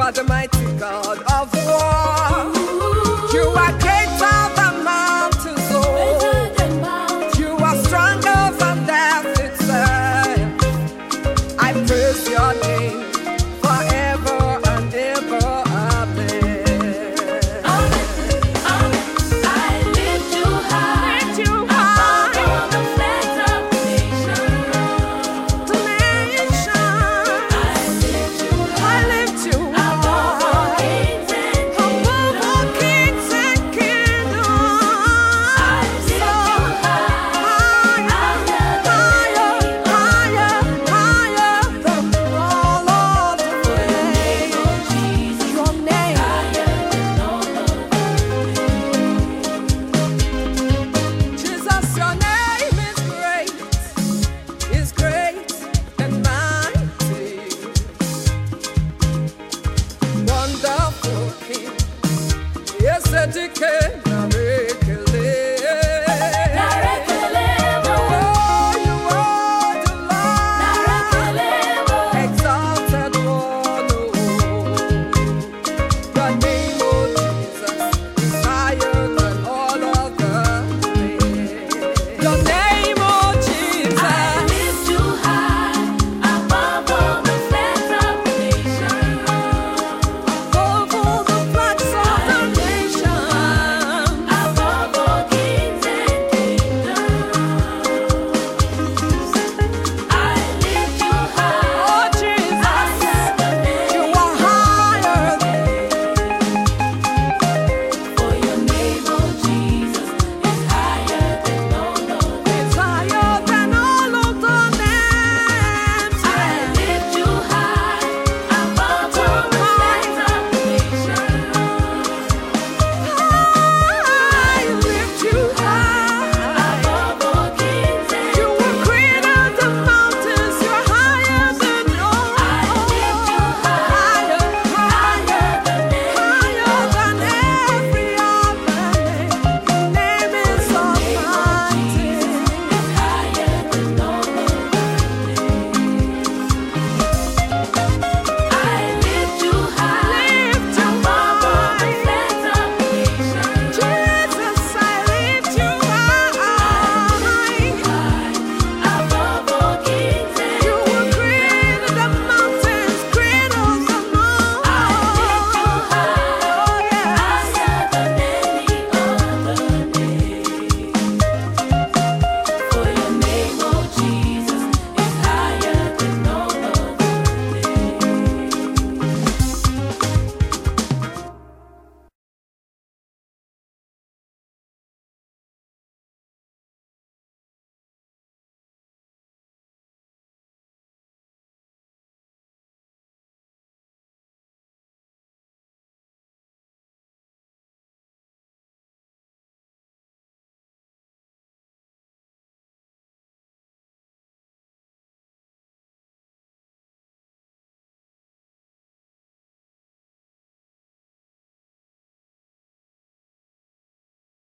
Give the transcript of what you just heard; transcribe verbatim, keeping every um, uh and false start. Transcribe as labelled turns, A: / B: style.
A: are the mighty God of war. You are greater than mountains, oh. You are stronger than death itself. I praise your name forever and ever. Amen.
B: I lift you high,
A: Lift you
B: above
A: high.
B: all the flags of the nation.
A: The nation.
B: I lift you
A: I
B: high,
A: lift you
B: above all
A: high.
B: kings and
A: Above all
B: kingdoms.
A: kings and kingdoms.
B: I lift you high, higher than
A: higher, higher, higher than all of the
B: name
A: flames.
B: of Jesus,
A: Your name,
B: higher than all of
A: Jesus, your name is great, is great and mighty. Wonderful King, yes, educated.